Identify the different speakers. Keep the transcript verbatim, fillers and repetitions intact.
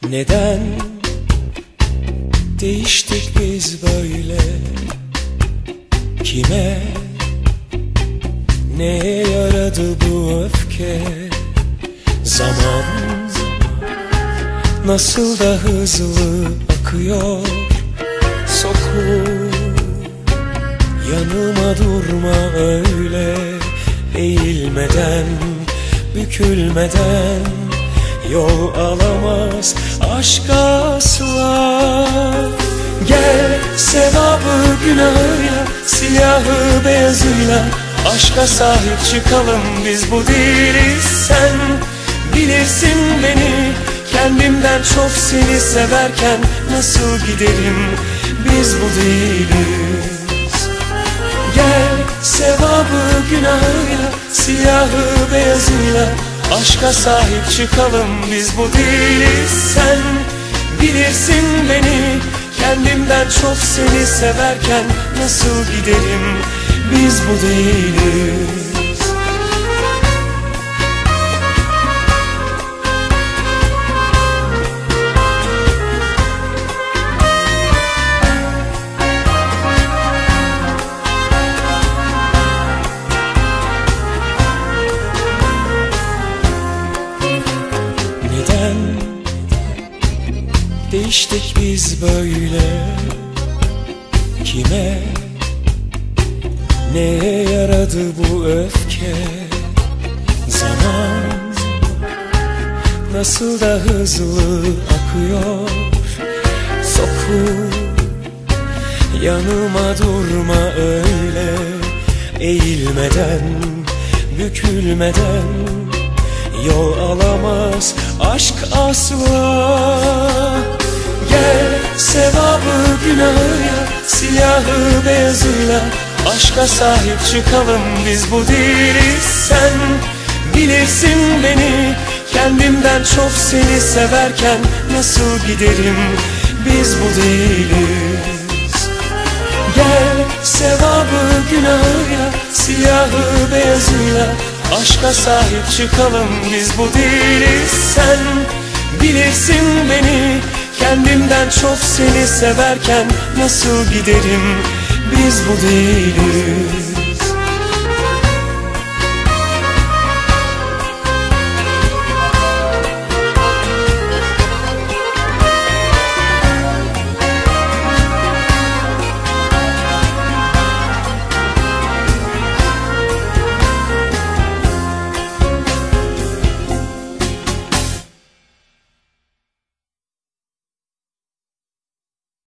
Speaker 1: Neden değiştik biz böyle? Kime, neye yaradı bu öfke? Zaman nasıl da hızlı akıyor. Sokup yanıma durma öyle. Eğilmeden, bükülmeden yol alamaz aşk asla. Gel sevabı günahıyla, siyahı beyazıyla aşka sahip çıkalım. Biz bu değiliz, sen bilirsin beni. Kendimden çok seni severken nasıl giderim? Biz bu değiliz. Gel sevabı günahıyla, siyahı beyazıyla aşka sahip çıkalım. Biz bu değiliz, sen bilirsin beni. Kendimden çok seni severken nasıl giderim? Biz bu değiliz. Neden değiştik biz böyle? Kime, neye yaradı bu öfke? Zaman nasıl da hızlı akıyor. Sokup yanıma durma öyle. Eğilmeden, bükülmeden yol alamaz aşk asla. Gel sevabı günahıyla, siyahı beyazıyla aşka sahip çıkalım. Biz bu değiliz, sen bilirsin beni. Kendimden çok seni severken nasıl giderim? Biz bu değiliz. Gel sevabı günahıyla, siyahı beyazıyla aşka sahip çıkalım. Biz bu değiliz, sen bilirsin beni. Kendimden çok seni severken nasıl giderim? Biz bu değiliz.